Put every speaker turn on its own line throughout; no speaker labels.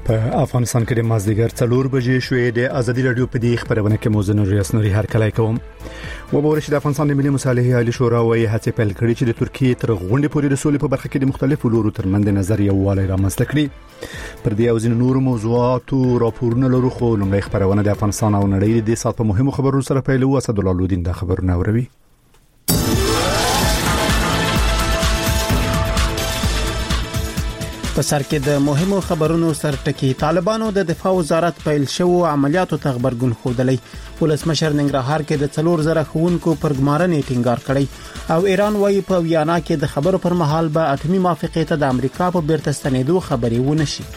په افغانستان کې د مازدیګر 4 بجې شوې د ازادي رادیو په دې خبرونه کې موزن ریاست نوري هر کله کوم وبورش د افغانستان د ملي مصالحې عالی شورا وایي هڅې پیل کړې چې د ترکیه تر غونډې پورې د سولې په برخه کې د مختلفو لورو ترمنځ نظر یووالی رامنځته کړي پر دې او ځینو نور موضوعاتو راپورونه لرو خو لومړی خبرونه د افغانستان او نړۍ د سات په مهمو خبرونو سره پیلو اسد الله لودین د خبرونه اوروي
په سر کې د مهمو خبرونو سرټکی طالبانو د دفاع وزارت پیل شو عملیاتو ته خبرګون خوده ولسمشر ننګرهار کې د 4000 خونکو پرګمارنې ټینګار کړی او ایران وايي په ویانا کې د خبرو پر مهال به اټومي موافقه ته د امریکا په بیرته ستنېدو خبري ونشي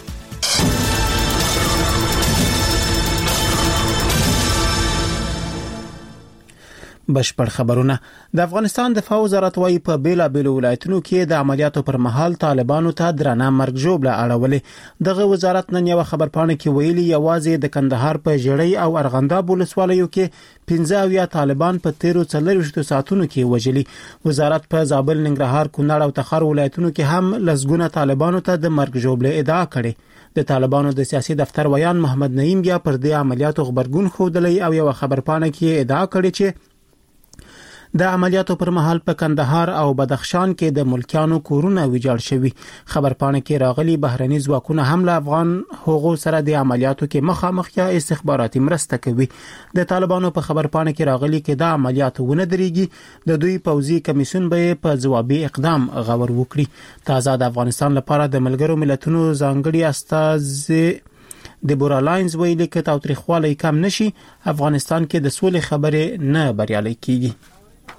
بشپړ خبرونه د افغانستان دفاع وزارت وايي په بیلابېلو ولایتونو کې د عملیاتو پر مهال طالبانو ته درانه مرګ ژوبله اړولې دغه وزارت نن یو خبرپاڼه کې ویلي یوازې د کندهار په جړۍ او ارغنداب ولسوالیو کې 15 طالبان په 13 ساعتونو کې وژلي وزارت په زابل ننګرهار کونړ او تخار ولایتونو کې هم لسګونه طالبانو ته د مرګ ژوبله ادعا کړې د طالبانو د سیاسي دفتر ویان محمد نعیم بیا پر دې عملیاتو خبرګون خوده او یو خبرپاڼه کې ادعا کړې چې د عملیاتو پر مهال په کندهار او بدخشان کې د ملکیانو کورونه ویجاړ شوي خبرپاڼه کې راغلي بهرني ځواکونه هم له افغان حقوقو سره د عملیاتو کې مخامخ یا استخباراتي مرسته کوي د طالبانو په خبرپاڼه کې راغلي کې د عملیاتو ونه درېږي د دوی پوځي کمیسیون به په ځوابي اقدام غور وکړي تازه د افغانستان لپاره د ملګرو ملتونو ځانګړي استاذ د بورالاینز ویلي کې تاوتریخوالی کم نشي افغانستان کې د سولې خبرې نه بریالي کیږي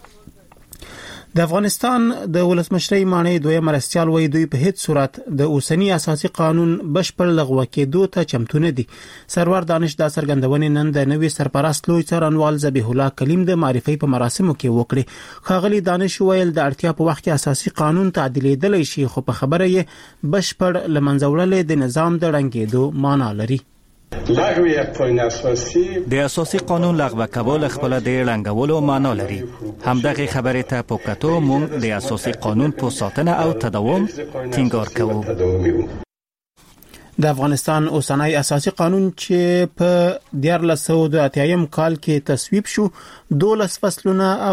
د افغانستان د ولسمشرۍ معنی دوی مرستيال وای دوی په هیڅ صورت د اوسنی اساسي قانون بشپړ لغوه کېدو ته چمتو نه دي سرور دانش د سرګندونې نن د نوې سرپرست لوی څارنوال ذبیح الله کلیم د معرفي په مراسمو کې وکړي خاغلی دانش ویل د اړتیا په وخت کې اساسي قانون تعدیلېدل شي خو په خبره یې بشپړ لمنځوړل د نظام د رنګېدو معنی لري
د اساسي قانون لغوه کول خپل د رنګولو معنا لري همدغه خبره ته پوکټو مونږ د اساسي قانون په ساتنه او تداوم ټینګار کوو
د افغانستان اوسنۍ اساسي قانون چې په 1980 کال کې تصویب شو 12 فصلونه او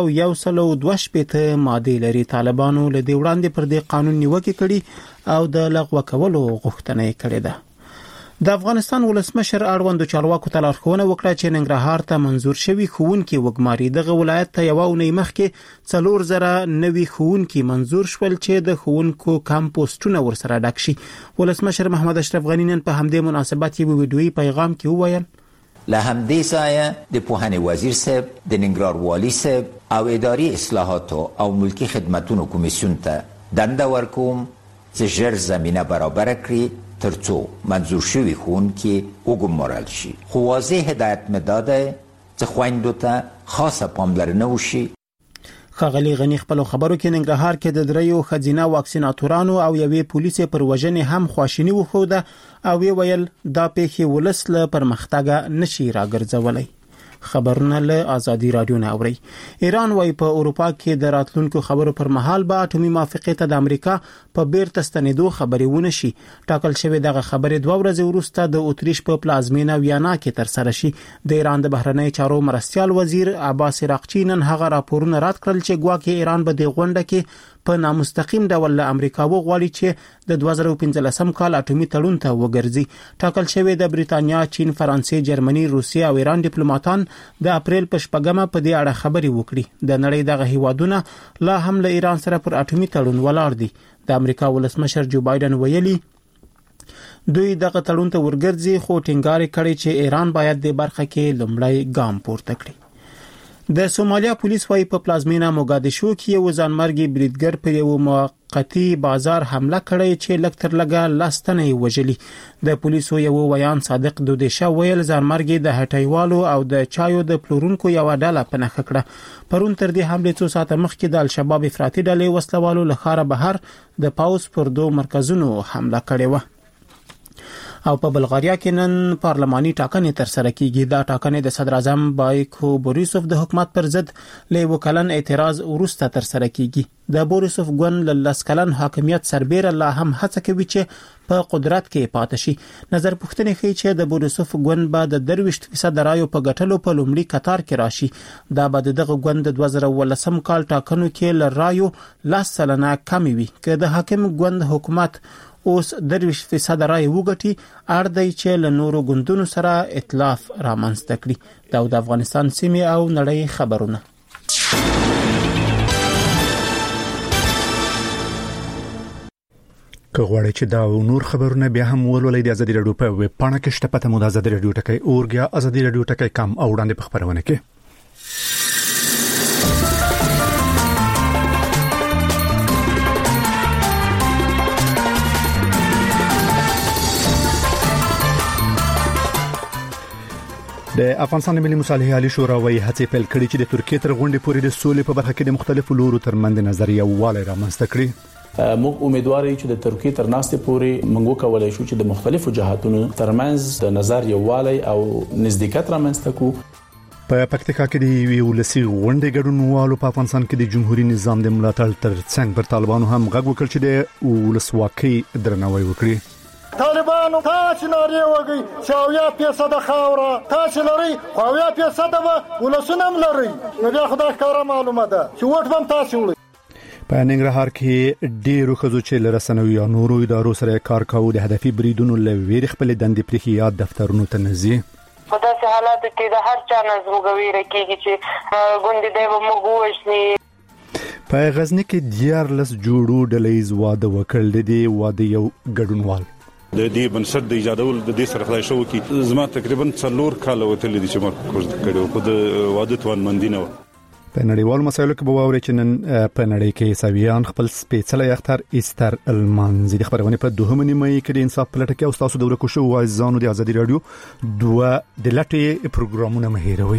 122 ماده لري طالبانو له دې وړاندې پر دې قانون نیوکه کړي او د لغوه کولو غوښتنه یې کړې ده د افغانستان ولسمشر اړوند چارواکو ته لارښوونه وکړه چې ننګرهار ته منزور شوی خوونکي وګماري دغه ولایت ته یو اونۍ مخکې 4000 نوي خوونکي منزور شول چې د خوونکو کمپوسټونه ورسره ډک شي ولسمشر محمد اشرف غنی نن په همدې مناسبت یو ویډیويي پیغام کې وویل
له همدې ځایه د پوهنې وزیر صاحب د ننګرهار والي صاحب او اداري اصلاحات او ملکی خدماتو کمیسیون ته دنده ورکوم چې ژر زمینه برابر کړي ترڅو منظور شوی خون کې وګمارل شي خو واضح هدایت مداده چې خويندو ته خاصه پاملرنه وشي
خاغلی غنی خپل خبرو کې ننګرهار کې د دریو خزینه واکسیناتورانو او یوې پولیسې پر وژنې هم خواشینی وخوده او ویل دا پیښه ولسله پرمختګ نشي راګرځولای خبرونه له ازادي رادیو نه اوري ایران وايي په اروپا کې د راتلونکو خبرو پر مهال به اټومي موافقه ته د امریکا په بیرته ستنېدو خبري ونشي ټاکل شوی دغه خبره 2 ورځې وروسته د اتریش په پلازمینه ویانا کې تر سره شي د ایران د بهرنی چارو مرستيال وزیر عباس راقچی نن هغه راپورونه رد کړل چې ګواکې ایران به د غونډه کې په نامستقیم ډول له امریکا وغواړي چې د 2015 کال اټومي تړون ته وګرځي ټاکل شوی د بریتانیا چین فرانسې جرمني روسیا او ایران ډیپلوماټان د اپریل په شپږمه په دې اړه خبري وکړي د نړۍ دغه هیوادونه لا هم له ایران سره پر اټومي تړون ولاړ دي د امریکا ولسمشر جو بایدن ویلي دوی دغه تړون ته ورګرځي خو ټینګار کړي چې ایران باید د برخه کې لومړی ګام پورته کړي د سومالیا پولیس وايي په پلازمینه موګادیشو کې یو ځانمرګي بریدګر په یو موقتی بازار حمله کړې چې لکتر لګا لاستنې وژلي د پولیسو یو ویان صادق دودیشه ویل ځانمرګي د هټیوالو او د چایو د پلورونکو یو ډله پنهخ کړه پرون تر دې حمله 2 ساعته مخکې د الشباب افراطي ډلې وسلوالو لخوا بهر د پاوس پر 2 مرکزونو حمله کړې و او په بلغاریا کې نن پارلماني ټاکنې ترسره کیږي. دا ټاکنې د صدر اعظم بایکو بوریسوف د حکومت پر ضد له وکلن اعتراض وروسته ترسره کیږي. د بوریسوف ګوند له لسکلن حاکمیت سربېره لا هم هڅه کوي چې په قدرت کې پاتې شي. نظر پوښتنې ښیي چې د بوریسوف ګوند به د 23% رایو په ګټلو په لومړي قطار کې راشي. دا به دغه ګوند د 2018 کال ټاکنو کې ل رایو 10% کم وي. که د حاکم ګوند حکومت اوس 23% رای وګټي، اړ دی چې له نورو ګوندونو سره ائتلاف رامنځته کړي. دا د افغانستان سیمې او نړۍ خبرونه.
که غواړئ چې دا او نور خبرونه بیا هم ولولئ د ازادي رادیو په ویب پاڼه کې شته. پته مو د ازادي رادیو ټکی اورګیا ازادي رادیو ټکی کم او وړاندې په خبرونه کې. د افغانستان ملي مصالحې عالی شورا وايي هڅې پیل کړي چې د ترکیې تر غونډې پورې د سولې په برخه کې د مختلفو لورو ترمنځ نظریه والی رامنځته کړي.
موږ امیدوار یو چې د ترکیې تر ناستې پورې موږ وکولای شو چې د مختلفو جهاتونو ترمنځ د نظر یووالی او نزدېکت رامنځته کړو.
په پکتیکا کې د یو لسی غونډې ګډونوالو په افغانستان کې د جمهوریت نظام د ملاتړ ترڅنګ پر طالبانو هم غږ وکړ چې د ولسواکۍ درناوی وکړي.
طالبانو تاسو لري وګي 100% خاوره تاسو لري 100% ولسنم لري نو بیا خدای کار معلومه ده چې وټ هم تاسو لري.
په ننګرهار کې ډیرو خزو چې لرسنوي او نورو ادارو سره کار کوي د هدفي بریدونو لوي خپل دندې پرخيات دفترونو ته نزي.
په داسې حالاتو کې د هر چا نظم غوړي کېږي چې ګوندې دی موږ وښني.
په غزنی کې 14 جوړو ډلېز واده وکړل دي. واده یو ګډونوال
د دې بنسټ د ایجادول د دې سره خلای شو کې زما تقریبا 4 کال وتل دي چې ما کوز کړو خو د واده توان مندینه.
په نړیوالو مسایلو کې به واوري چې نن په نړۍ کې عیسویان خپل سپېڅلي اختر ایستر المانځي. د خبرونه په 2 نیمه کې د انصاف پلټ کې او تاسو د ورکو شو وایزانو د ازادي رادیو 2 د لټي پروګرامونه مهیروي.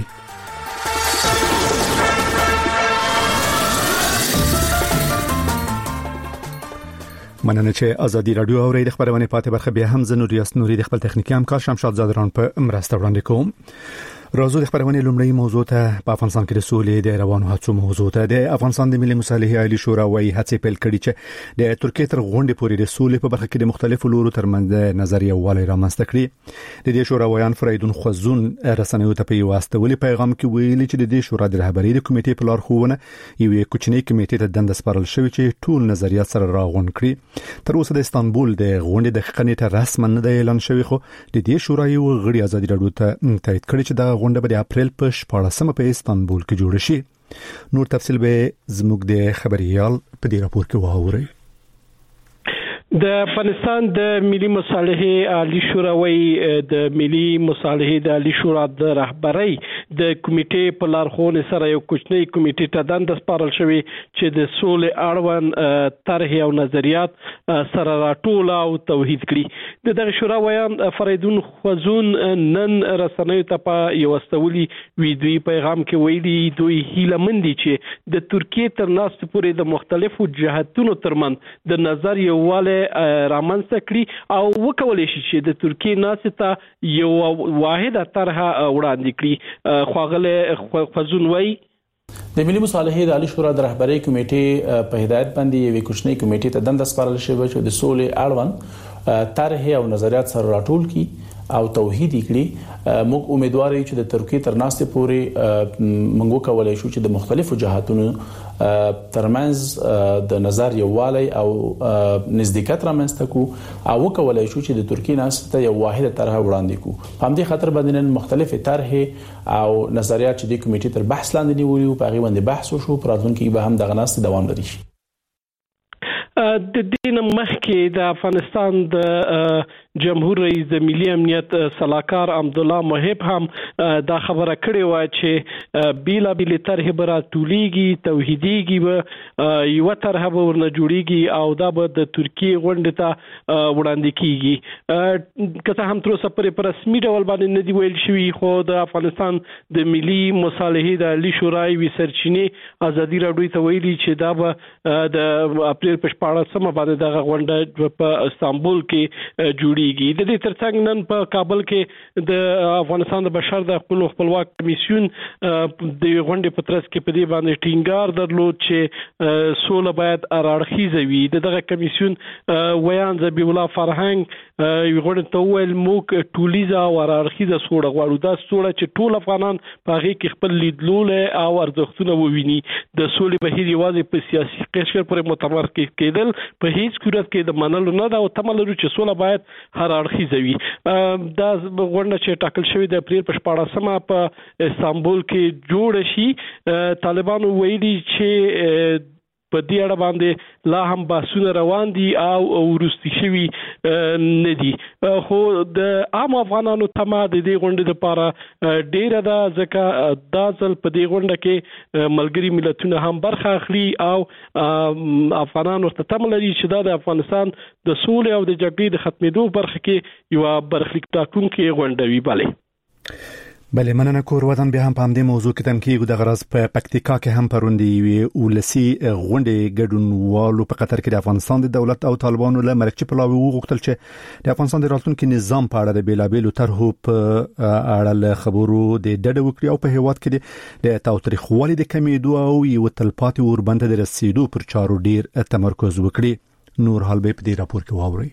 مننه چې ازادي رادیو اوري. د خبرونه پاتې برخه بیا هم زنور یاسنوري د خپل تخنیکی همکار شمشاد زادران په مرسته وړاندې کوم. راځو د خبرونه لومړی موضوع ته په افغانستان کې د سولې د روانو هڅو موضوع ته. د افغانستان د ملي مصالحې عالی شورا وايي هڅې پیل کړي چې د ترکیې تر غونډې پورې د سولې په برخه کې د مختلفو لورو ترمنځ نظریه والی رامنځته کړي. د دې شورا ویان فریدون خوزون رسنیو ته په واسطولي پیغام کې ویلي چې د دې شورا د رهبری د کمیټې په لار خوونه یو کوچنی کمیټې ته دنده سپارل شوی چې ټول نظریات سره راغون کړي. تر اوسه د استانبول د غونډې د خنې ته رسما نه دی اعلان شوی، خو د دې شورا یو غړي ازادي رادیو ته تایید کړی چې د غونډه په اپریل په 14 په استانبول کې جوړ شي. نور تفصیل به زموږ د خبريال په دې راپور کې واورئ.
د افغانستان د ملي مصالحې عالی شورا وايي د ملي مصالحې د عالی شورا د رهبرۍ د کمیټې په لارښوونې سره یو کوچنی کمیټې ته دنده سپارل شوی چې د سولې اړوند طرحې او نظریات سره راټول او توحید کړي. دغه شورا ویان فریدون خوزون نن رسنیو ته په یو استولي ویډیوي پیغام کې ویلي دوی هیله مند دي چې د ترکیې تر ناست پورې د مختلفو جهاتونو ترمنځ د نظر یووالی رامنځته کړي او وکولای شي چې د ترکیې ناسته یو واحده طرحه وړاندې کړي. خواغله خوزون وایي
د ملي مصالحې د عالی شورا د رهبری کمیټې په هدایت باندې یو کوچنی کمیټې ته دنده سپارل شوی چې د سولې اړوند طرحې او نظریات سره راټول کړي او توحید کړي. موږ امیدوار یو چې د ترکیې تر ناستې پورې موږ وکولای شو چې د مختلفو جهاتونو ترمنځ د نظر یووالی او نزدېکت رامنځته کړو او وکولای شو چې د ترکیې ناسته یو واحده طرحه وړاندې کړو. په همدې خاطر باندې نن مختلفې طرحې او نظریات چې د کمیټې تر بحث لاندې نیولې او په هغه باندې بحث وشو. پر راتلونکي کې به هم دغه ناسته دوام لري.
د دین مخکې د افغانستان د جمهور رئیس د ملي امنیت صلاحکار عبدالله محب هم دا خبره کړې و چې بیلا بیل طرح به راټولیږي، توحیدیږي، به یو طرح به ورنه جوړیږي او دا به د ترکیې غونډې ته وړاندې کیږي. که هم تر اوسه پورې په رسمي ډول باندې نه دی ویل شوی، خو د افغانستان د ملي مصالحې د عالی شورا وی سرچینې ازادي رادیو ته ویلي چې دا به د اپریل په 14 باندې دغه غونډه په استانبول کې جوړي. کیږي. د دې ترڅنګ نن په کابل کې د افغانستان د بشر د خپلواک کمیسیون د غونډې په ترڅ کې په دې باندې ټینګار درلود چې سوله باید اړخیزه وي. دغه کمیسیون ویان زبیح الله فرهنګ غوړ ته ویل موږ ټولیزه او اړخیزه سوله غواړو. دا سوله چې ټول افغانان په هغه کې خپل لیدلول او ارزښتونه وویني. د سولې بهیر یوازې په سیاسي قشر پورې متمرکز کېدل په هیڅ صورت کې د منلو نه دا او تمه لرو چې سوله باید هر اړخیزه وي. دا غونډه چې ټاکل شوې د اپریل په 14مه په استانبول کې جوړ شي. طالبانو ویلي چې په دې اړه باندې لا هم بحثونه روان دي او ورستي شوي نه دي. خو د عام افغانانو تمه د دې غونډې لپاره ډیره ده ځکه دا ځل په دې غونډه کې ملګري ملتونه هم برخه اخلي او افغانانو ته تمه لري چې دا د افغانستان د سولې او د جګړې د ختمېدو برخه کې یو برخلیک ټاکونکې غونډه وي.
بله مننه کور ودان بیا هم په همدې موضوع کې تم کېږو. د غرض په پکتیکا کې هم پروندې وی ولسی غونډې ګډونوالو په قطر کې د افغانستان د دولت او طالبانو له مرکزي پلاوی وغوښتل چې د افغانستان د راتلونکي نظام په اړه د بیلابېلو طرحو په اړه له خبرو د ډډه وکړي او په هیواد کې د تاوتریخوالي د کمیدو او یو تلپاتې اوربند د رسیدو پر چارو ډیر تمرکز وکړي. نور حال به په دې راپور کې واوري.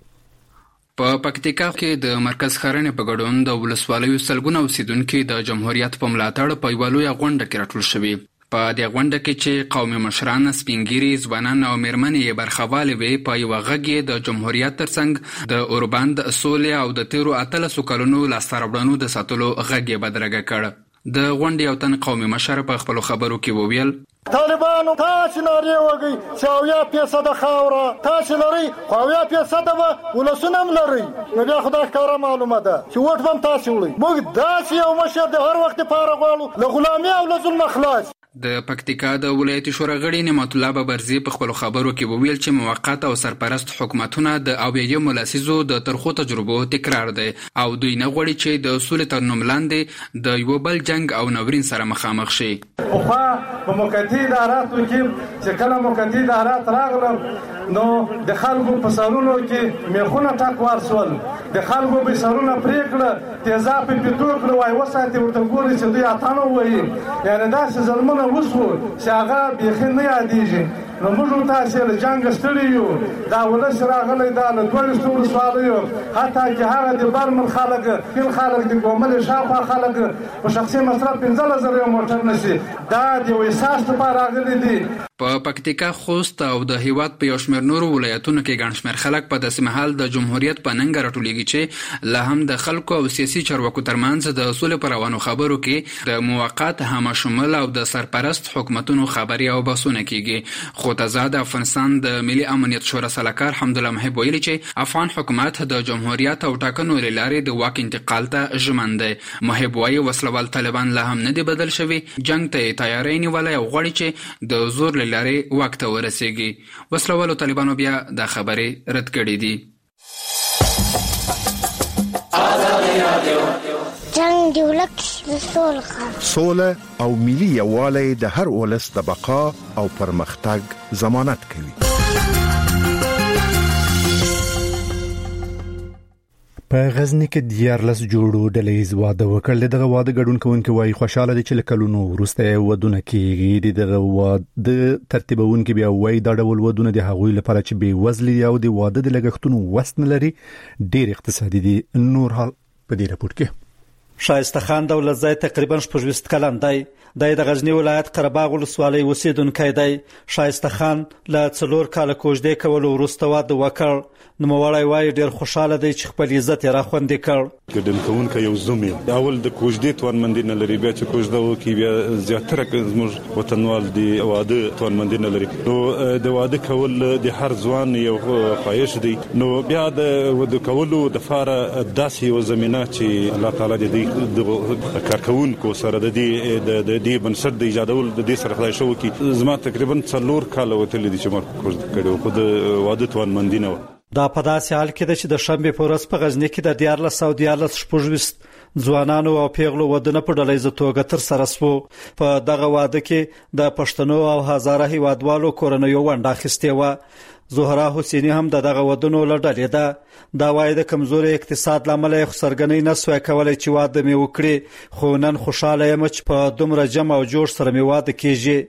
په پکتیکا کې د مرکز ښارنې په ګډون د ولسوالیو سلګونه اوسیدونکو د جمهوریت په ملاتړ په یوه لویه غونډه کې راټول شوي. په دې غونډه کې چې قومي مشران، سپینګیري، ځوانان او میرمنې برخه والي وي، په یوه غږ یې د جمهوریت ترڅنګ د اوربند، سولې او د تیرو 13 کلونو لاسته راوړنو د ساتلو غږ یې بدرګه کړ. د غونډې یو تن قومي مشر په خپلو خبرو کې وویل:
طالبانو تاسو نارې وږي چې 80% خاوره تاسو لري، 80% به ولسونه هم لري. نو بیا خدای ښکاره معلومه ده چې وټ هم تاسو وړي. موږ داسې یو مشر د هر وخت لپاره غواړو له غلامي او له ظلم خلاص.
د پکتیکا د ولایتي شورا غړي نعمت الله ببرزي په خپلو خبرو کې وویل چې موقت او سرپرست حکومتونه د اویایم لسیزو د ترخو تجربو تکرار دی او دوی نه غواړي چې د سولې تر نوم لاندې د یو بل جنگ او نورین سره مخامخ شي.
خو په موقتي اداراتو کې چې کله موقتي ادارات راغلل نو د خلکو په سرونو کې میخونه ټاکوار سول، د خلکو به سرونه پریکړه تیزاب په توکل وای وساتي ورته ګوري چې دوی اتانو وایي. یعنی دا چې ظلمونه وسو چې هغه بیخي نه یادېږي. نو موږ تاسو له جنگ ستړي یو. دا ولس راغلی دا له دوه ستورو سوالیو حتی چې هغه د برمن خلک خپل خلک د ګومل شاپا خلک په شخصي مصرف 15000 موټر نشي. دا د وساست لپاره راغلي دي.
په پکتیکا، خوست او د هیواد په یو شمېر نورو ولایتونو کې ګڼ شمېر خلک په داسې مهال د جمهوریت په ننګ راټولېږي چې لا هم د خلکو او سیاسي چارواکو ترمنځ د سولې پر روانو خبرو کې د موقت همشمول او د سرپرست حکومتونو خبري او بحثونه کېږي. خو تازه د افغانستان د ملي امنیت شورا سلاکار حمدالله محب ویلي چې افغان حکومت د جمهوریت او ټاکنو له لارې د واک انتقال ته ژمن دی. محب وایي وسلوال طالبان لا هم نه دي بدل شوي، جنگ ته تیاری نیولې او غواړي چې د زور له لارې واک ته ورسیږي. وسلوالو طالبانو بیا دا خبرې رد کړې دي.
جنگ دی ولک سوله او ملي یووالی د هر ولس د بقا او پرمختګ ضمانت کوي.
په غزنی کې 14 جوړو ډلې واده وکړل. دغه واده ګډون کوونکي وایي خوشاله دي چې لکلونو وروسته ودونه کېږي. دغه واده ترتیبونکي بیا وایي دا ډول ودونه د هغوی لپاره چې بې وزلي او د واده د لګښتونو وسن لري ډېر اقتصادي دي. نور حال په دې راپور کې.
شایسته خان دولت زای تقریبا 20 کلن دی. د غزنی ولایت قرهباغ ولسوالۍ اوسیدونکی دی. شایسته خان له 4 کال کوژدې کول وروسته واده وکړ. نو موړای وای ډیر خوشاله دی چې خپل عزت را خوندې کړ.
ګډن کوونکی یو زمي اول د کوژدې توانمندي نه لري، بیا چې کوژده وکي بیا زیاتره زموږ وطنوال دی واده توانمندي نه لري. نو د واده کول د هر ځوان یو خواهش دی. نو بیا د کولو د فاره داسې یو زمينه چې الله تعالی دې کارکونکو سره د دې بنسټ د ایجادول د دې سره خدای شو کی زما تقریبا 4 کال وتل دي چې ما کوژده کړو خو د واده توانمندي نه.
دا په داسې حال کې ده چې د شنبې په ورځ په غزنی کې د 14 شپږ ځوانانو او پیغلو ودونه په ډلهیزه توګه تر سره شو. په دغه واده کې د پښتنو او هزاره هیوادوالو کورنیو ونډه اخیستې وه. زهرا حسینی هم دغه ودونو له ډلې ده. دا وايي د کمزوري اقتصاد لامل یې څرګندۍ نه سوی کولی چې واده مې وکړي، خو نن خوشحاله یم چې په دومره جمع او جوړ سره مې واده کیږي.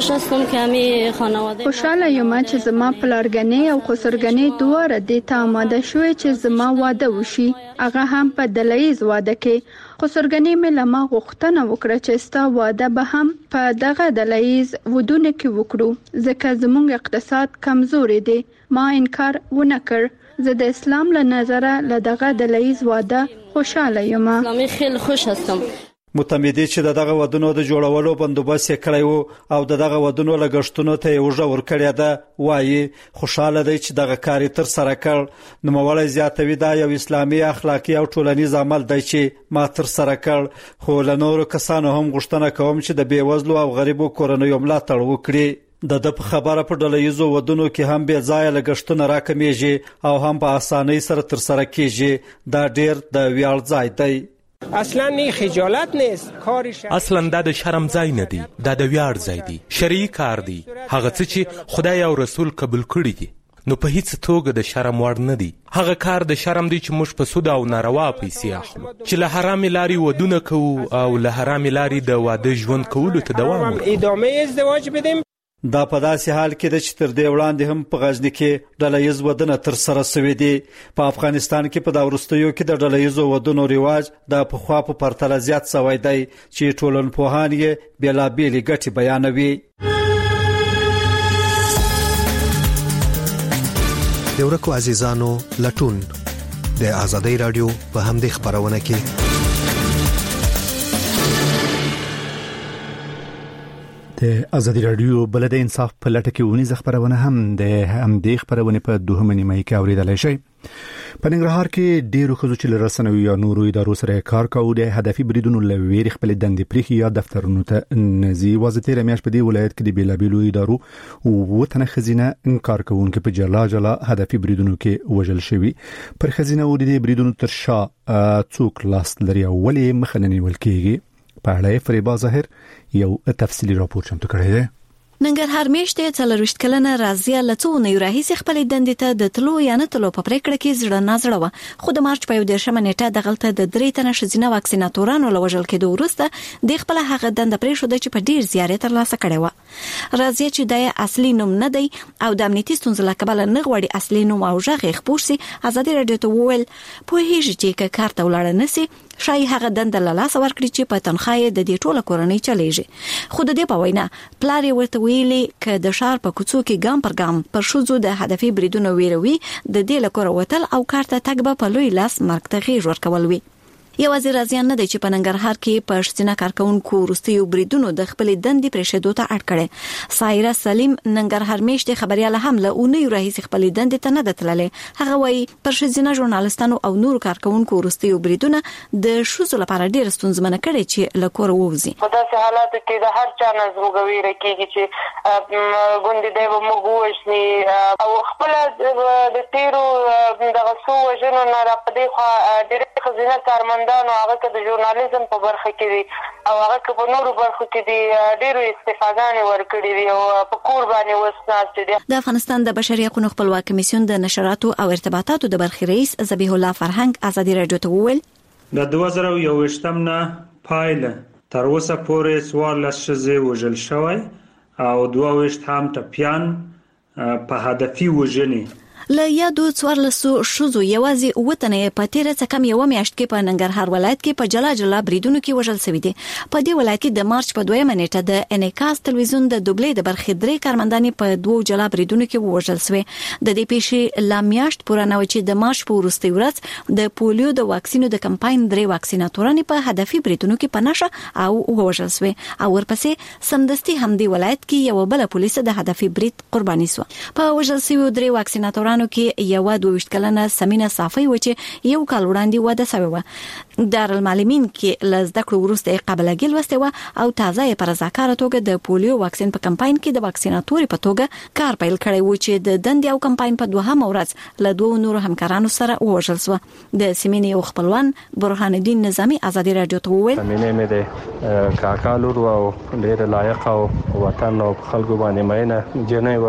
خوشحاله یم چې زما پلارګنې او خسرګنې دواړه د ته آماده شوې چې زما واده وشي، هغه هم په ډلهیز واده کې. خسرګنې مې له ما غوښتنه وکړه چې ستا واده به هم په دغه ډلهیز ودونه کې وکړو، ځکه زموږ اقتصاد کمزوري دی. ما انکار ونه کړ. زه د اسلام له نظره له دغه ډلهیز واده خوشحاله یم.
خیلی خوش هستم.
متمدي چې دغه ودونو د جوړولو بندوبست کړی وو او دغه ودونو لګښتونو ته یې وژه ورکړې ده، وایي خوشاله دی چې دغه کار تر سره کړ. نوموړی زیاتوي دا یو اسلامي، اخلاقی او ټولنیز عمل دی چې ما تر سره کړ، خو له نورو کسانو هم غوښتنه کوم چې د بیوزلو او غریبو کورنیو ملاتړ وکړي. د په خبره په ډلهیزو ودونو کې هم بې ځایه لګښتونه راکمیږي او هم په اسانۍ سره تر سره کیږي. دا ډیر د ویاړ ځای دی.
اصلا نه خجالت نیست، کارش
اصلا د شرم ځای نه دی، د ویاړ ځای دی، شرعي کار دی. هغه څه چې خدای او رسول قبول کړی دي نو په هیڅ توګه د شرم وړ نه دی. هغه کار د شرم دی چې موږ په سود او ناروا پیسې اخلو، چې له حرامې لارې ودونه کوو او له حرامې لارې د واده ژوند کولو ته دوام ورکوو.
ادامه ازدواج بدیم.
دا په داسې حال کې ده چې تر دې وړاندې هم په غزني کې ډلهیز ودونه تر سره شوي دي. په افغانستان کې په دا وروستیو کې د ډلهیزو ودونو رواج د پخوا په پرتله زیات شوی دی چې ټولنپوهان یې بېلابېلې ګټې بیانوي.
د ورکو عزیزانو لټون د آزادۍ رادیو په همدې خبرونه کې
د ازادي رادیو بلد انصاف په لټه کې ونی خبرونه هم د همدې خبرونه په دوهمه نیمه کې اوریدلای شي. په ننګرهار کې ډیرو خزو چې رسنوي یا نورو ادارو سره کار کوي د هدفي بریدونو لويري خپل دندې پریخي یا دفترونو ته نزي وزارت رمیاش په دې ولایت کې د بیلابیلو ادارو او وطن خزینه انکار کوونکې په جلا هدفي بریدونو کې وژل شوی. پر خزینه و د بریدونو تر شا څوک لاس لري او ولې مخننی ولکېږي. په اړه فریبا ظاهر یو تفصیلی راپور چمتو کړی دی.
ننګرهار میشته 40 کلنه رازیه لڅونه راهیسي خپل دندې ته د تلو یا نه تلو په پریکړه کې زړه نازړه و، خو د مارچ په 10 نیټه د غلطه د 3 تنه شزینه واکسیناتورانو لوجل کېدو وروسته د خپل هغه دند پرې شو چې په ډیر زیارت ترلاسه کړي و. رازیه چې د اصلي نوم نه دی او د امنیتي ستونزې لکبل نه غوړي اصلي نوم او ژغ خپورسي ازادي رادیو ته وویل په هیڅ چې کار ته ولاړ نسی شای هغه دند له لاس ورکړي چې په تنخواه د دې ټوله کورنۍ چلیږي. خو د دې په وینا پلار ورته ویلي ک د شهر په کوڅو کې ګام پر ګام پر شوزو د هدفي بریدونو ویروي د دې لکور وتل او کارته تګ به په لوی لاس مرګ ته غیر ورکول وي. یوازې رازیان نه دی چې په ننګرهار کې په شتنه کارکونکو وروستیو بریدونو د خپل دندې پرېښودو ته اړ کړي. سایره سلیم ننګرهار میشته خبرياله هم له اونۍ راهیسې خپل دندې ته نه دتللې. هغه وایي پر شتنه ژورنالستانو او نور کارکونکو وروستیو بریدونه د شوزو لپاره ډېر ستونزمن کړي چې لکور ووزي.
په داسې حالاتو کې د هر چا نظم غوي رکیږي چې ګوندې دی مو وښني او خپل د تیرو دغه سو وجنو نه را پدې خو ډېر خزینه کارمند نو هغه د ژورنالیزم په برخه کې دي او هغه په نورو برخو کې دي ډېرو استفادهانه ورکړي دي او په کور باندې وسناست دي.
د افغانستان د بشري حقوقو خپلواک کمیسیون د نشراتو او ارتباطاتو د برخې رئیس ذبیح الله فرهنګ ازادي رادیو ته وویل
د 2021 نه پایله تر اوسه پورې 14 شزه وژل شوی او 22 هم ټپيان په هدفي وژنې
له یادو 14 شوزو یوازې وطنې په تیره څه کم یو میاشت کې په ننګرهار ولایت کې په جلا بریدونو کې وژل شوی دي. په دې ولایت کې د مارچ په 2 نیټه د انعکاس تلویزیون د دوبلې د برخې 3 کارمندانې په 2 جلا بریدونو کې وژل شوی. د دې پیښې لا میاشت پوره نه و چې د مارچ په وروستي ورځ د پولیو د واکسینو د کمپاین 3 واکسیناتورانې په هدفي بریدونو کې پناشه او وژل شوی او ورپسې سمدستي همدې ولایت کې یو بل پولیس د هدفي برید قرباني شو. په وژل شوی 3 واکسیناتورانو طالبانو کې یو 22 کلنه سمینا صافی و چې یو کال وړاندې واده شوی و. دارالمعلمین کې لزده کړو وروسته قبلګي لوسته و او تازه پر ذکر توګه د پولیو واکسین په کمپاین کې د واکسیناتوري په توګه کار پیل کړی و چې د دندې او کمپاین په دوه ورځ له دوه نور همکارانو سره وژل شو. د سیمینې یو خپلوان برهان الدین نظامی ازادي رادیو ته وویل
سیمینې مې د کاکا لور او ډېر لایق او وطن او خلکو باندې مینه جنې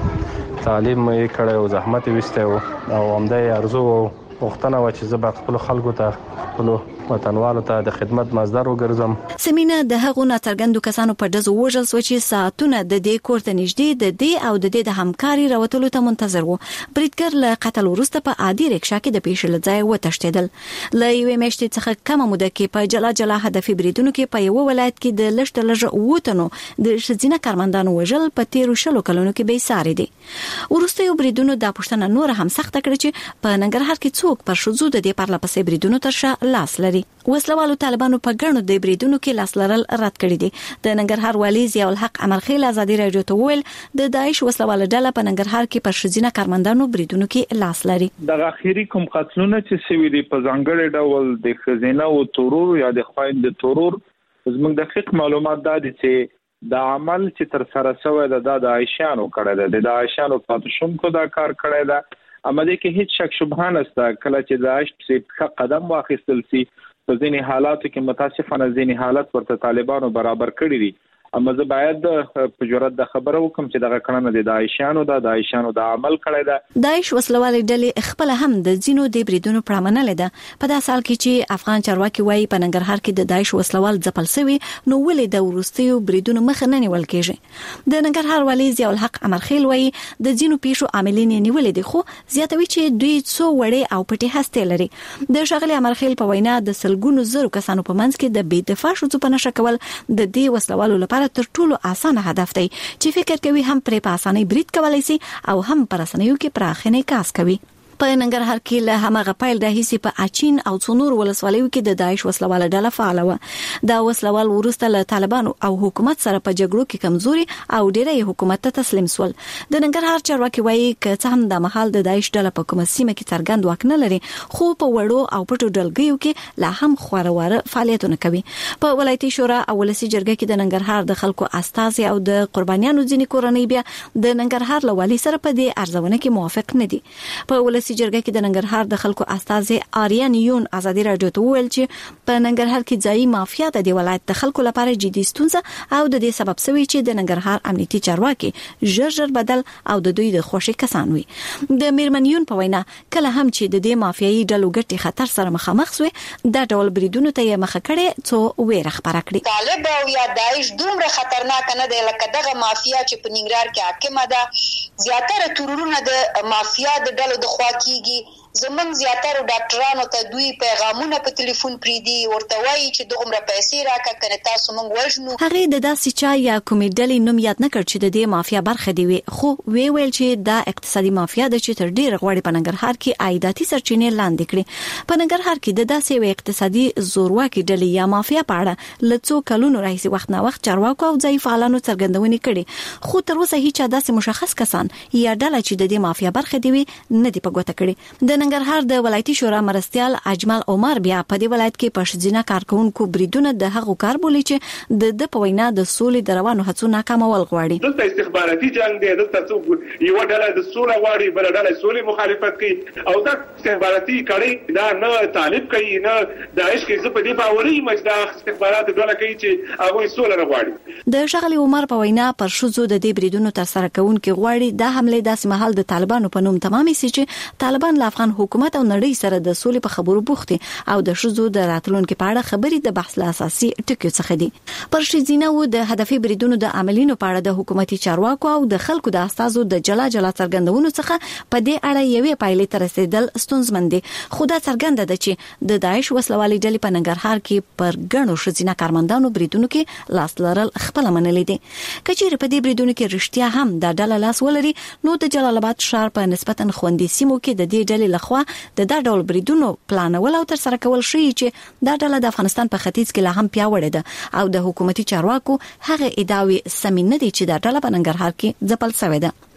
و تعلیم یې کړی او زحمت یې وسته او همدې ارزو او وختونه و چې زه خپل خلکو ته خپل وطنوالو ته د خدمت مصدر وګرځم.
سیمینه د هغو ناترګندو کسانو په دزو وژل سو چې ساعتونه د دې کوړه نږدې د دې او د دې د همکاري راوتلو ته منتظر وو. بریټګر له قتل وروسته په عادي رکشا کې د پیښې لځای و تشتیدل. له یوې میاشتې څخه کم موده کې په جلا جلا هدفي بریدونو کې په یو ولایت کې د لشت لږ ووتنو د شزینه کارمندانو وژل په 13 کلونو کې به ساري دي. ورسته یو بریدونو د پښتنه نور هم سخت کړ چې په ننګرهار کې څوک پر شوزو د دې پرله پسې بریدونو ترشا لاس لري. وسلوالو طالبانو په ګڼو د بریدونو کې لاس لرل رد کړی دي. د ننګرهار والی ضیاء الحق امرخیل ازادي رادیو ته ویل د داعش وسلواله ډله په ننګرهار کې پر شزینه کارمندانو بریدونو کې لاس لري.
د اخیری کوم قتلونه چې سوي دي په ځانګړي ډول د خزینه او ترور یا د خواین د ترور زموږ دقیق معلومات دا دي چې د عمل چې تر سره شوی د عائشانو کړی دی د عائشانو پاتشونکو دا کار کړی دی. امده کې هیڅ شک شبهه نشته کله چې داعش په قدم واخیستل سي په ځینې حالاتو کې متاسفانه ځینې حالات ورته طالبانو برابر کړی دي. اما زه باید په جرأت د خبره وکم چې دغه کړنه د عائشانو د عمل کړی ده.
داعش وسلوالې ډلې خپل هم د زینو د بریدونو پرامنل ده. په دا سال کې چې افغان چارواکي وایي په ننګرهار کې د داعش وسلوال ځپل شوی نو ولې د ورستیو بریدونو مخ نه نیول کېږي. د ننګرهار والی ضیاء الحق امرخیل وایي د زینو پیښو عاملین نیولې دي خو زیاتوي چې دوی څو وړې او پټي هسته لري. د شغلي امرخیل په وینا د سلګونو زرو کسانو په منځ کې د بې دفاع شوڅ په نشه کول د دې وسلوالو لپاره تر ټولو اسانه هدف دی چې فکر کوي هم پرې په اسانۍ برید کولای شي او هم پر اسانیو کې پراخ انعکاس کوي. په ننګرهار کې له همغه پیل د هیڅ په اچین او څونور ولسوالیو کې د داعش وسلواله ډله فعال و. دا وسلوال ورسته له طالبانو او حکومت سره په جګړو کې کمزوري او ډېری حکومت ته تسلیم شول. د ننګرهار چارواکي وایي چې هم د محل د داعش ډله په کومه سیمه کې څرګند واک نه لري خو په وړو او پټو ډلګیو کې لا هم خورواره فعالیتونه کوي. په ولایتي شورا او ولسی جرګه کې د ننګرهار د خلکو استازي او د قربانیانو ځینې کورنۍ بیا د ننګرهار لوالي سره په دې ارزونه کې موافق نه دي. په ولسی جرګه کې د ننګرهار د خلکو استازي آریان یون ازادي رادیو ته ویل چې په ننګرهار کې ځایي مافیا د ولایت د خلکو لپاره جدي ستونزه او د دې سبب شوی چې د ننګرهار امنیتي چارواکي ژر بدل او د دوی د خوشي کسان وي. د میرمن یون په وینا کله هم چې د دې مافیایي ډلو ګټي خطر سره مخامخ شوي دا ډول بریدونو ته یې مخه کړي څو ویره خبره کړي.
طالب او یا داعش دومره خطرناک نه دی لکه دغه مافیا چې په ننګرهار کې حاکمه ده. زیاتره ترورونه د مافیا د ډلو د خوا کیږي. زمون زیاتره ډاکټرانو ته دوی پیغامونه په ټلیفون پریدي ورته وایي چې دغه عمر پیسې راکړه کنه تاسو مونږ وژنو.
هغه د داسې چا یا کومې ډلې نوم یاد نه کړ چې د دې مافیا برخه دی خو ویل چې دا اقتصادي مافیا د چې تر ډیره غوړي په ننګرهار کې عایداتي سرچینې لاندې کړي. په ننګرهار کې د داسې یو اقتصادي زورواکي ډلې یا مافیا په اړه لڅو کلونو راځي وخت نه وخت چارواکو او ځای فعالانو څرګندونې کړي خو تر اوسه هیڅ داسې مشخص کسان یا ډله چې د دې مافیا برخه دی نه دی په ګوته کړي. د ننګرهار د ولایتي شورا مرستيال اجمل عمر بیا په دې ولایت کې پښځینه کارکونکو بریدونه د هغو کار بولی چې د پوینا د سولې د روانو هڅو ناکامول غواړي.
دلته استخباراتي جنگ دی دلته یو ډله د سولې غواړي بل ډله سولې مخالفت کوي او دا استخباراتي کړي دا نه طالب کوي نه داعش کوي. زه په دې باوري یم چې دا استخبارات ډله کوي چې هغه سولې غواړي.
د شغلي عمر په وینا پر شوزو د دې بریدونو تر سره کوونکو غواړي د حمله داسې محل د طالبانو په نوم تمامي سي چې طالبان له افغان حکومت او نړۍ سره د سولې په خبرو بوختي او د شوزو د راتلونکو په اړه خبرې د بحث له اساسي ټکو څخه دي. پر شزینه و د هدفي بریدونو د عملینو په اړه د حکومتي چارواکو او د خلکو د استازو د جلا څرګندونو څخه په دې اړه یوې پایلې ته رسیدل ستونزمن دي. خو دا څرګنده ده چې د داعش وسلوالي ډلې په ننګرهار کې پر ګڼو شزینه کارمندانو بریدونو کې لاس لرل خپل منلې دي. کچېر په دې بریدونو کې رښتیا هم د ډله لاس ولري نو د جلال آباد ښار په نسبتا خوندي سیمو کې د دې ډلې لخوا د دا ډول بریدونو پلانول او تر سره کول شي چې دا ډله د افغانستان په ختیځ کې لا هم پیاوړې ده او د حکومتي چارواکو هغه ادعاوې سمې نه دي چې دا ډله په ننګرهار کې ځپل شوې ده.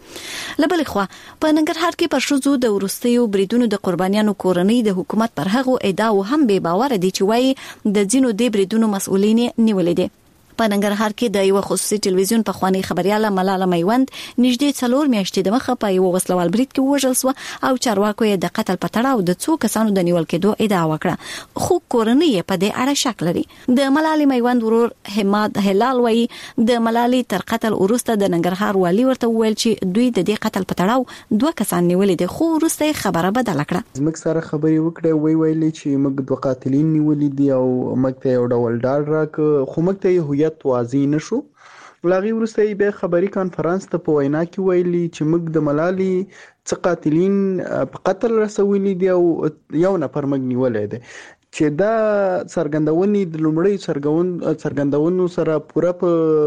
لبل خو په ننګرهار کې پر شوزو د ورستیو بریدونو د قربانیانو کورنۍ د حکومت پر هغه ادعا هم به باور دي چې وایي د ځینو د بریدونو مسؤلین نیولې دي. په ننګرهار کې د یو خصوصي ټلویزیون په خواني خبرياله ملاله میوند نږدې 4 میاشتې د مخه په یو وسلوال برید کې وژل شو او چارواکو یې د قتل په تړاو د څو کسانو د نیول کېدو ادعا وکړه، خو کورنۍ یې په دې اړه شک لري. د ملاله میوند ورور حماد هلال وایي د ملالې تر قتل وروسته د ننګرهار والي ورته وویل چې دوی د دې قتل په تړاو 2 کسان نیولې دي، خو وروسته خبره بدله کړه.
زموږ سره خبرې وکړې ویلي چې موږ 2 قاتلین نیولې دي او موږ ته یو ډول ډاډ راک، خو موږ ته هویت واضح نشو. لاغي ورسته به خبري کانفرنس ته په وینا کې ویلي چې موږ د ملالي څخه قاتلین په قتل رسولي دي او یو نفر موږ نیولې دي، چې دا څرګندونې د لومړی څرګندونو سره پوره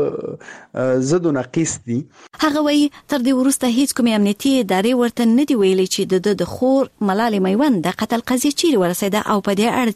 په زد او ناقص دي.
هغه وایي تر دې وروسته هیڅ کومې امنیتي ادارې ورته نه دی ویلي چې د خور ملالې میوند د قتل قضیه چیرې ورسېده او په دې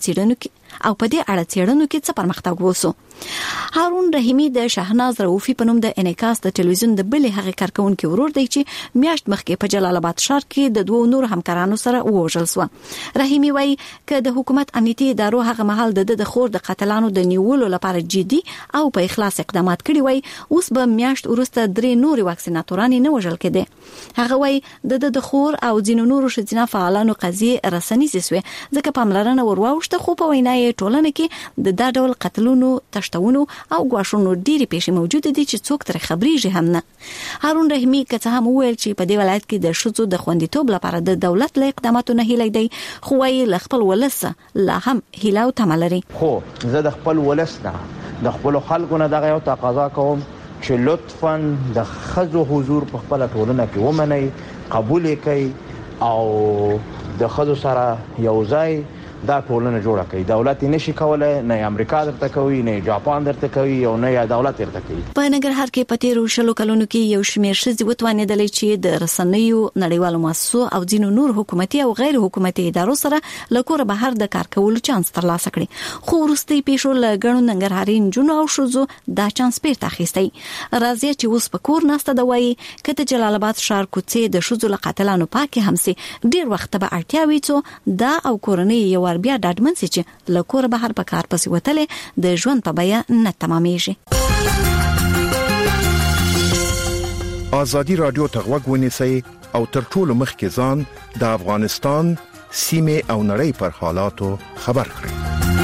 اړه څېړنو کې څه پرمختګ وسو. هارون رحیمی د شهناز رؤفی په نوم د انعکاس د ټلویزیون د بلې هغه کارکونکو ورور دی چې میاشت مخکې په جلال آباد ښار کې د 2 نور همکارانو سره وژل شو. رحیمی وایي ک د حکومت امنیتي ادارو هغه مهال د خور د قتلانو د نیولو لپاره جدي او په اخلاص اقدامات کړي وای، اوس به میاشت وروسته 3 نور واکسیناتوران نه وژل کېده. هغه وایي د خور او ځینو نورو شذینه فعالانو قضیه رسنیزه سوې ځکه پاملرنه ورواوشته، خو په وینا یې ټولنه کې د دا ډول قتلونو تشتونو او غواښونو ډېری پیښې موجوده دي چې څوک تر خبريږي هم نه. هارون رحیمی که هم ویل چې په دې ولایت کې د شذو د خوندیتوب لپاره د دولت له اقداماتو نه هیله دی، خو وايي ل خپل ولسه لا هم هیله او تمه لري.
خو زه د خپل ولسه د خپل خلکو نه دغه یو تقاضا کوم چې لطفاً د خزو حضور په خپل ټولنه کې ومني، قبول کړي او د خزو سره یو ځای دا ټولنه جوړه کړي. دولت نشي کولای، نه امریکا درته کوي، نه جاپان درته کوي، او نه یا دولت درته کوي.
په ننګرهار کې په تیرو 20 کلونو کې یو شمېر شذې وتوانېدل چې د رسنیو نړیوالو مؤسسو او ځینو نور حکومتي او غیر حکومتي ادارو سره له کوره بهر د کار کولو چانس ترلاسه کړي، خو وروستي پیښو له ګڼو ننګرهاري نجونو او ښځو دا چانس بیرته اخیستی. راځي چې اوس په کور ناسته د وایي کته جلال آباد ښار کوڅې د ښځو له قاتلانو پاکي همسي ډیر وخت به اړتیا وي چې دا او کورنۍ یو بیا ډاډمن سي چې له کور بهر په کار پسې وتلې د ژوند په بیا نه تمامېږي.
ازادي رادیو ته غوږ ونیسئ او تر ټولو مخکې ځان د افغانستان سیمه او نړۍ پر حالاتو خبر کړئ.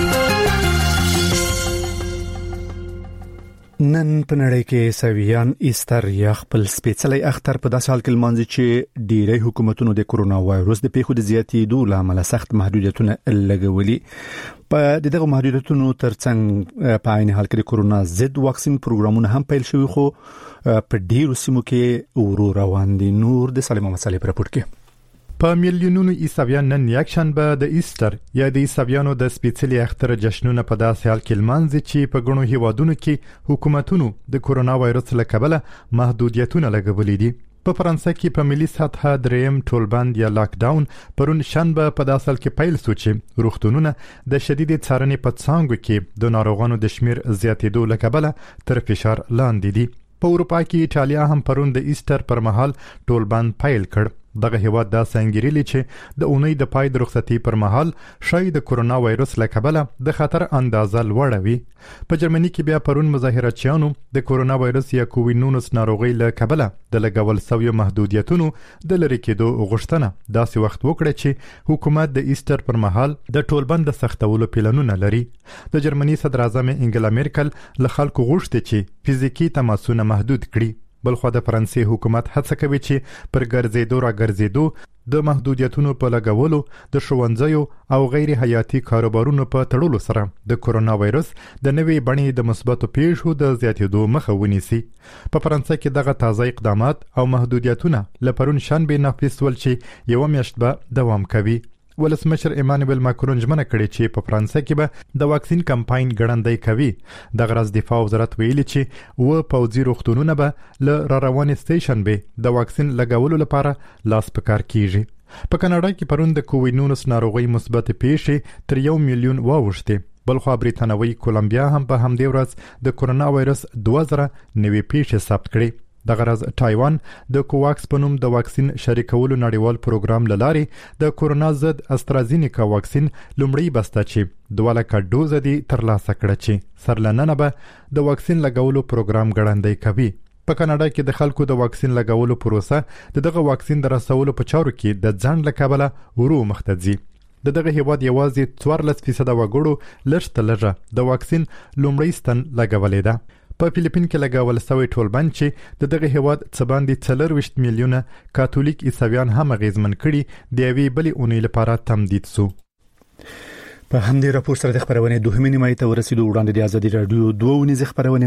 نن په نړۍ کې سویان ایستر یا خپل سپېڅلي اختر په داسې حال کې لمانځي چې ډیری حکومتونو د کورونا وایروس د پیښو د زیاتېدو لامل سخت محدودیتونه لګولي. په دغه محدودیتونو ترڅنګ په عین حال کې د کورونا ضد واکسین پروګرامونه هم پیل شوي، خو په ډیرو سیمو کې ورو روان دي. نور د سلیمه مسالې پر راپور کې
په میلیونونو عیسویان نن یکشنبه د ایستر یا د عیسویانو د سپېڅلي اختر جشنونه په داسې حال کې لمانځي چې په ګڼو هیوادونو کې حکومتونو د کورونا وایروس له کبله محدودیتونه لګولي دي. په فرانسه کې په ملي سطحه دریم ټولبند یا لاک ډاون پرون شنبه په داسې حال کې پیل شو چې روغتونونه د شدید څارنې په څانګو کې د ناروغانو د شمیر زیاتېدو له کبله تر فشار لاندې دي. په اروپا کې ایټالیا هم پرون د ایستر پر مهال ټولبند پیل کړ. دغه هیواد دا څنګهري چې د اونۍ د پای د رخصتۍ پر مهال شاید د کورونا وایروس له کبله د خطر اندازه لوړه وي. په جرمني کې بیا پرون مظاهراتچیانو د کورونا وایروس یا کووید 19 ناروغي له کبله د لګول شویو محدودیتونو د لری کېدو غوښتنه داسې وخت وکړه چې حکومت د ایستر پر مهال د ټولبند سختولو پلانونه لري. د جرمني صدر اعظم انګلا میرکل له خلکو غوښتي چې فزیکی تماسونه محدود کړي. بلخو د فرانسې حکومت هڅه کوي چې پر ګرځېدو را ګرځېدو د محدودیتونو په لګولو د ښوونځیو او غیر حیاتي کاروبارونو په تړلو سره د کورونا وایروس د نوې بڼې د مثبتو پیښو د زیاتېدو مخه ونیسي. په فرانسه کې دغه تازه اقدامات او محدودیتونه له پرون شنبه نافذ شول چې یو میاشت به دوام کوي. ولسمشر ایمانوئل ماکرون ژمنه کړې چې په فرانسه کې به د واکسین کمپاین ګړندی کوي. د غرض دفاع وزارت ویلي چې و پوځي روغتونونه به له روانې سټیشن به د واکسین لګولو لپاره لاس په کار کیږي. په کاناډا کې پرون د کووید 19 ناروغي مثبت پیښې تر 1 میلیون واوښتې. بلخو بریټانوي کولمبیا هم په همدې ورځ د کورونا وایروس 2000 نوې پیښې ثبت کړې. د غرض تایوان د کوواکس په نوم د واکسین شریکولو نړیوال پروګرام لاري د کورونا ضد استرازینیکا واکسین لومړی بسته چې 2 لک ډوز دي ترلاسه کړه چې سرلننه به د واکسین لګولو پروګرام ګړندی کوي. په کاناډا کې د خلکو د واکسین لګولو پروسه دغه واکسین د رسولو په چارو کې د ځنډ لکبله ورو مخته ځي. دغه هیواد یوازې 14% وګړو لږ لږه د واکسین لومړی ستن لګولې ده. په فلیپین کې لګول شوی ټولبند چې دغه هیواد څه باندې 40 میلیونه کاتولیک عیسویان هم غیزمن کړي د یوې بلې اونۍ لپاره تمدید سو.
په همدې راپور سره د خبرونه دوهمه نیمه ته ورسېدو. وړاندې د ازادي رادیو 2 ونیزه خبرونه